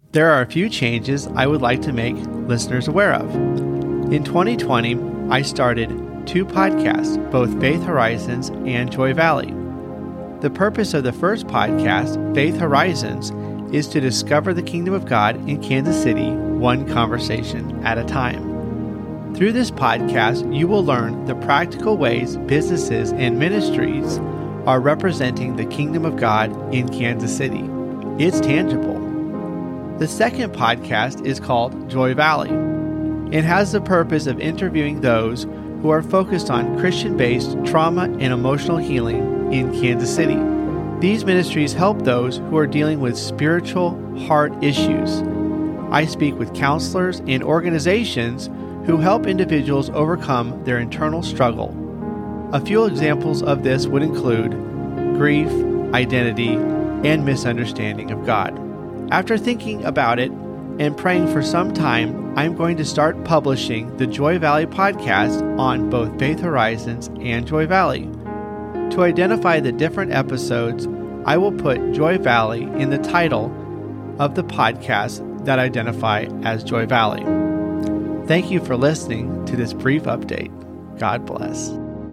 There are a few changes I would like to make listeners aware of. In 2020, I started 2 podcasts, both Faith Horizons and Joy Valley. The purpose of the first podcast, Faith Horizons, is to discover the kingdom of God in Kansas City, one conversation at a time. Through this podcast, you will learn the practical ways businesses and ministries are representing the kingdom of God in Kansas City. It's tangible. The second podcast is called Joy Valley. It has the purpose of interviewing those who are focused on Christian-based trauma and emotional healing in Kansas City. These ministries help those who are dealing with spiritual heart issues. I speak with counselors and organizations who help individuals overcome their internal struggle. A few examples of this would include grief, identity, and misunderstanding of God. After thinking about it and praying for some time, I'm going to start publishing the Joy Valley podcast on both Faith Horizons and Joy Valley. To identify the different episodes, I will put Joy Valley in the title of the podcast that identify as Joy Valley. Thank you for listening to this brief update. God bless.